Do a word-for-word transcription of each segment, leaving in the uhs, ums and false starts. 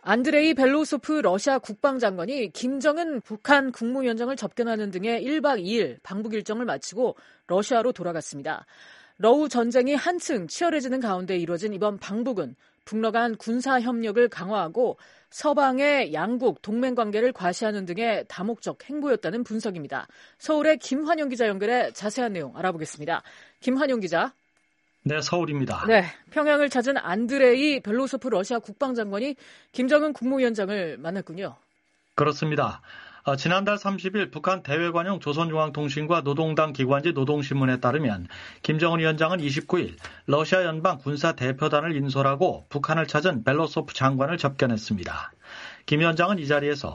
안드레이 벨로소프 러시아 국방장관이 김정은 북한 국무위원장을 접견하는 등의 일 박 이 일 방북 일정을 마치고 러시아로 돌아갔습니다. 러우 전쟁이 한층 치열해지는 가운데 이뤄진 이번 방북은 북러 간 군사협력을 강화하고 서방의 양국 동맹관계를 과시하는 등의 다목적 행보였다는 분석입니다. 서울의 김환용 기자 연결해 자세한 내용 알아보겠습니다. 김환용 기자. 네, 서울입니다. 네, 평양을 찾은 안드레이 벨로소프 러시아 국방장관이 김정은 국무위원장을 만났군요. 그렇습니다. 어, 지난달 삼십 일 북한 대외관용 조선중앙통신과 노동당 기관지 노동신문에 따르면 김정은 위원장은 이십구 일 러시아 연방 군사대표단을 인솔하고 북한을 찾은 벨로소프 장관을 접견했습니다. 김 위원장은 이 자리에서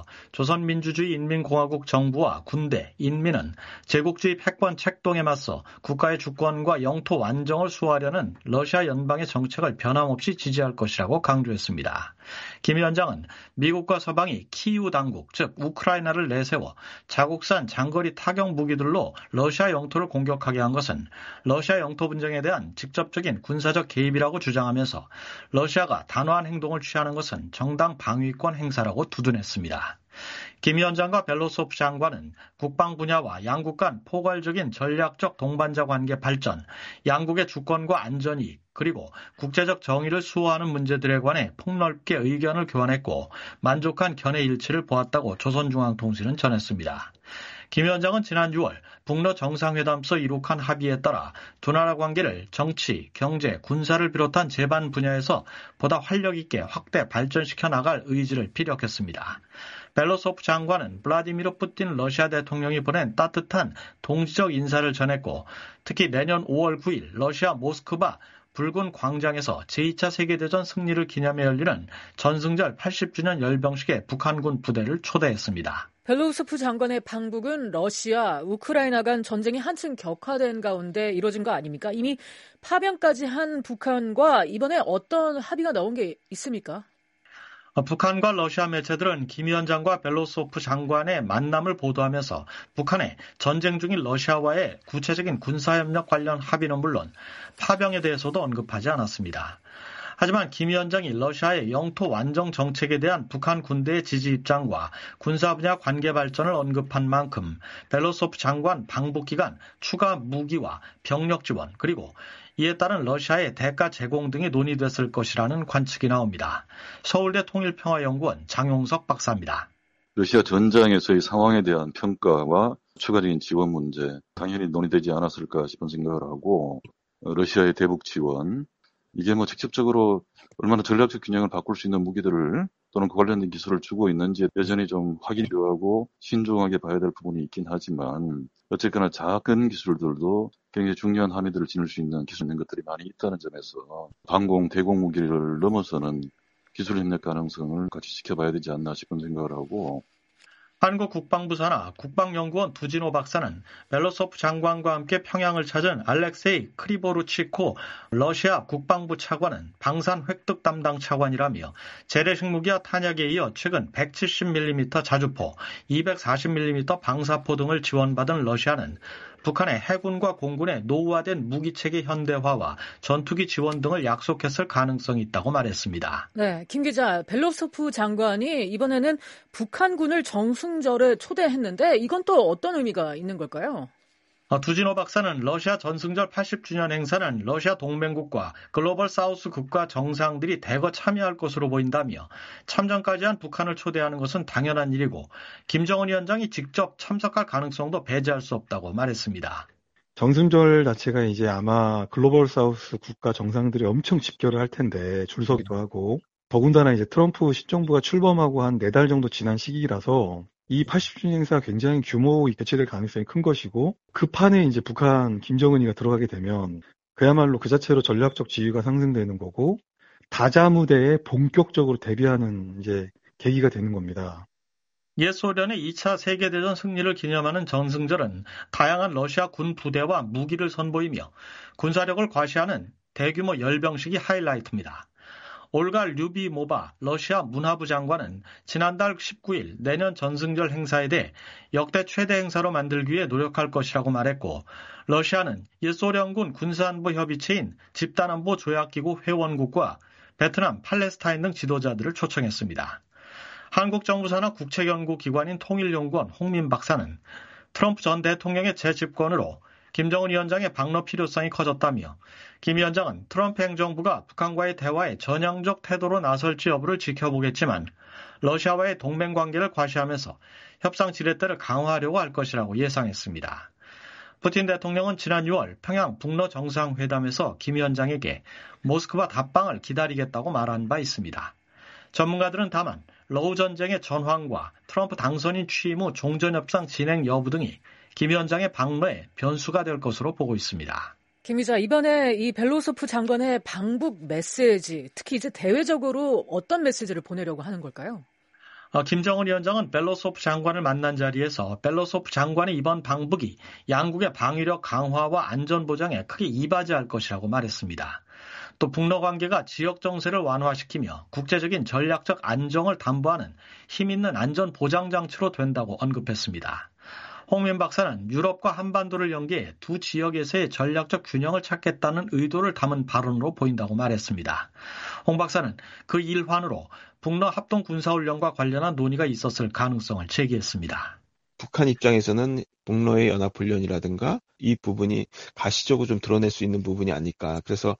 조선민주주의인민공화국 정부와 군대, 인민은 제국주의 패권 책동에 맞서 국가의 주권과 영토 완정을 수호하려는 러시아 연방의 정책을 변함없이 지지할 것이라고 강조했습니다. 김 위원장은 미국과 서방이 키이우 당국, 즉 우크라이나를 내세워 자국산 장거리 타격 무기들로 러시아 영토를 공격하게 한 것은 러시아 영토 분쟁에 대한 직접적인 군사적 개입이라고 주장하면서 러시아가 단호한 행동을 취하는 것은 정당 방위권 행사라고 두둔했습니다. 김 위원장과 벨로소프 장관은 국방 분야와 양국 간 포괄적인 전략적 동반자 관계 발전, 양국의 주권과 안전이익, 그리고 국제적 정의를 수호하는 문제들에 관해 폭넓게 의견을 교환했고 만족한 견해 일치를 보았다고 조선중앙통신은 전했습니다. 김 위원장은 지난 유월 북러 정상회담서 이룩한 합의에 따라 두 나라 관계를 정치, 경제, 군사를 비롯한 제반 분야에서 보다 활력 있게 확대 발전시켜 나갈 의지를 피력했습니다. 벨로소프 장관은 블라디미르 푸틴 러시아 대통령이 보낸 따뜻한 동지적 인사를 전했고 특히 내년 오월 구일 러시아 모스크바 붉은 광장에서 제이 차 세계대전 승리를 기념해 열리는 전승절 팔십 주년 열병식에 북한군 부대를 초대했습니다. 벨로소프 장관의 방북은 러시아, 우크라이나 간 전쟁이 한층 격화된 가운데 이뤄진 거 아닙니까? 이미 파병까지 한 북한과 이번에 어떤 합의가 나온 게 있습니까? 북한과 러시아 매체들은 김 위원장과 벨로소프 장관의 만남을 보도하면서 북한의 전쟁 중인 러시아와의 구체적인 군사협력 관련 합의는 물론 파병에 대해서도 언급하지 않았습니다. 하지만 김 위원장이 러시아의 영토 완정 정책에 대한 북한 군대의 지지 입장과 군사 분야 관계 발전을 언급한 만큼 벨로소프 장관 방북 기간 추가 무기와 병력 지원 그리고 이에 따른 러시아의 대가 제공 등이 논의됐을 것이라는 관측이 나옵니다. 서울대 통일평화연구원 장용석 박사입니다. 러시아 전장에서의 상황에 대한 평가와 추가적인 지원 문제 당연히 논의되지 않았을까 싶은 생각을 하고 러시아의 대북 지원 이게 뭐 직접적으로 얼마나 전략적 균형을 바꿀 수 있는 무기들을 또는 그 관련된 기술을 주고 있는지 여전히 좀 확인이 필요하고 신중하게 봐야 될 부분이 있긴 하지만 어쨌거나 작은 기술들도 굉장히 중요한 함의들을 지닐 수 있는 기술 있는 것들이 많이 있다는 점에서 방공, 대공 무기를 넘어서는 기술 협력 가능성을 같이 지켜봐야 되지 않나 싶은 생각을 하고 한국 국방부 산하 국방연구원 두진호 박사는 벨로소프 장관과 함께 평양을 찾은 알렉세이 크리보루치코 러시아 국방부 차관은 방산 획득 담당 차관이라며 재래식 무기와 탄약에 이어 최근 백칠십 밀리미터 자주포, 이백사십 밀리미터 방사포 등을 지원받은 러시아는 북한의 해군과 공군의 노후화된 무기체계 현대화와 전투기 지원 등을 약속했을 가능성이 있다고 말했습니다. 네, 김 기자, 벨로소프 장관이 이번에는 북한군을 정승절에 초대했는데 이건 또 어떤 의미가 있는 걸까요? 두진호 박사는 러시아 전승절 팔십 주년 행사는 러시아 동맹국과 글로벌 사우스 국가 정상들이 대거 참여할 것으로 보인다며 참전까지 한 북한을 초대하는 것은 당연한 일이고 김정은 위원장이 직접 참석할 가능성도 배제할 수 없다고 말했습니다. 정승절 자체가 이제 아마 글로벌 사우스 국가 정상들이 엄청 집결을 할 텐데 줄 서기도 하고 더군다나 이제 트럼프 신정부가 출범하고 한 네 달 정도 지난 시기라서 이 팔십 주년 행사가 굉장히 규모 있게 개최될 가능성이 큰 것이고 그 판에 이제 북한 김정은이가 들어가게 되면 그야말로 그 자체로 전략적 지위가 상승되는 거고 다자무대에 본격적으로 대비하는 이제 계기가 되는 겁니다. 옛 소련의 이 차 세계대전 승리를 기념하는 전승절은 다양한 러시아 군 부대와 무기를 선보이며 군사력을 과시하는 대규모 열병식이 하이라이트입니다. 올가 류비모바 러시아 문화부 장관은 지난달 십구 일 내년 전승절 행사에 대해 역대 최대 행사로 만들기 위해 노력할 것이라고 말했고 러시아는 옛소련군 군사안보 협의체인 집단안보 조약기구 회원국과 베트남, 팔레스타인 등 지도자들을 초청했습니다. 한국 정부 산하 국책연구기관인 통일연구원 홍민 박사는 트럼프 전 대통령의 재집권으로 김정은 위원장의 방러 필요성이 커졌다며 김 위원장은 트럼프 행정부가 북한과의 대화에 전향적 태도로 나설지 여부를 지켜보겠지만 러시아와의 동맹관계를 과시하면서 협상 지렛대를 강화하려고 할 것이라고 예상했습니다. 푸틴 대통령은 지난 유월 평양 북러 정상회담에서 김 위원장에게 모스크바 답방을 기다리겠다고 말한 바 있습니다. 전문가들은 다만 러우 전쟁의 전황과 트럼프 당선인 취임 후 종전협상 진행 여부 등이 김 위원장의 방러에 변수가 될 것으로 보고 있습니다. 김 기자, 이번에 이 벨로소프 장관의 방북 메시지, 특히 이제 대외적으로 어떤 메시지를 보내려고 하는 걸까요? 어, 김정은 위원장은 벨로소프 장관을 만난 자리에서 벨로소프 장관의 이번 방북이 양국의 방위력 강화와 안전 보장에 크게 이바지할 것이라고 말했습니다. 또 북러 관계가 지역 정세를 완화시키며 국제적인 전략적 안정을 담보하는 힘있는 안전 보장 장치로 된다고 언급했습니다. 홍민 박사는 유럽과 한반도를 연계해 두 지역에서의 전략적 균형을 찾겠다는 의도를 담은 발언으로 보인다고 말했습니다. 홍 박사는 그 일환으로 북러 합동 군사훈련과 관련한 논의가 있었을 가능성을 제기했습니다. 북한 입장에서는 북러의 연합훈련이라든가 이 부분이 가시적으로 좀 드러낼 수 있는 부분이 아닐까. 그래서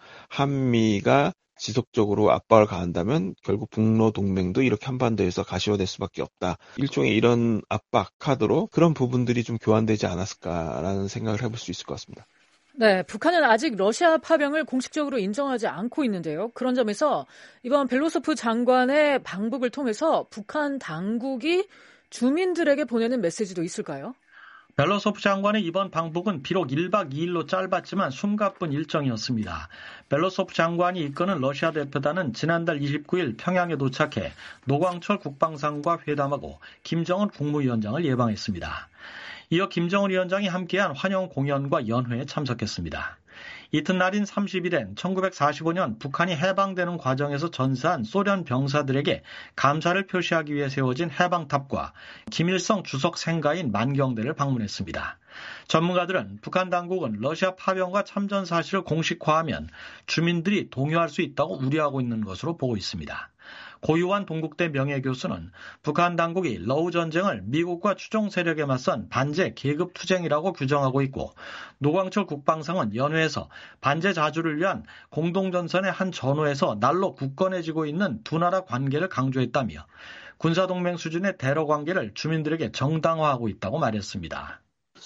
한미가 지속적으로 압박을 가한다면 결국 북러 동맹도 이렇게 한반도에서 가시화될 수밖에 없다. 일종의 이런 압박 카드로 그런 부분들이 좀 교환되지 않았을까라는 생각을 해볼 수 있을 것 같습니다. 네, 북한은 아직 러시아 파병을 공식적으로 인정하지 않고 있는데요. 그런 점에서 이번 벨로소프 장관의 방북을 통해서 북한 당국이 주민들에게 보내는 메시지도 있을까요? 벨로소프 장관의 이번 방북은 비록 일박 이일로 짧았지만 숨가쁜 일정이었습니다. 벨로소프 장관이 이끄는 러시아 대표단은 지난달 이십구일 평양에 도착해 노광철 국방상과 회담하고 김정은 국무위원장을 예방했습니다. 이어 김정은 위원장이 함께한 환영 공연과 연회에 참석했습니다. 이튿날인 삼십일엔 천구백사십오년 북한이 해방되는 과정에서 전사한 소련 병사들에게 감사를 표시하기 위해 세워진 해방탑과 김일성 주석 생가인 만경대를 방문했습니다. 전문가들은 북한 당국은 러시아 파병과 참전 사실을 공식화하면 주민들이 동요할 수 있다고 우려하고 있는 것으로 보고 있습니다. 고유한 동국대 명예교수는 북한 당국이 러우 전쟁을 미국과 추종 세력에 맞선 반제 계급 투쟁이라고 규정하고 있고 노광철 국방상은 연회에서 반제 자주를 위한 공동전선의 한 전후에서 날로 굳건해지고 있는 두 나라 관계를 강조했다며 군사동맹 수준의 대러 관계를 주민들에게 정당화하고 있다고 말했습니다.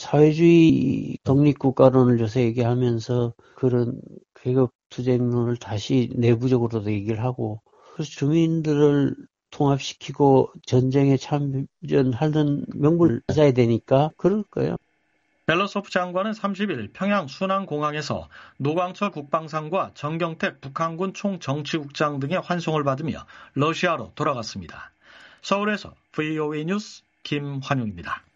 사회주의 독립국가론을 요새 얘기하면서 그런 계급 투쟁론을 다시 내부적으로도 얘기를 하고 그래서 주민들을 통합시키고 전쟁에 참전하는 명분을 찾아야 되니까 그럴 거예요. 벨로소프 장관은 삼십일 평양 순안공항에서 노광철 국방상과 정경택 북한군 총정치국장 등의 환송을 받으며 러시아로 돌아갔습니다. 서울에서 브이오에이 뉴스 김환용입니다.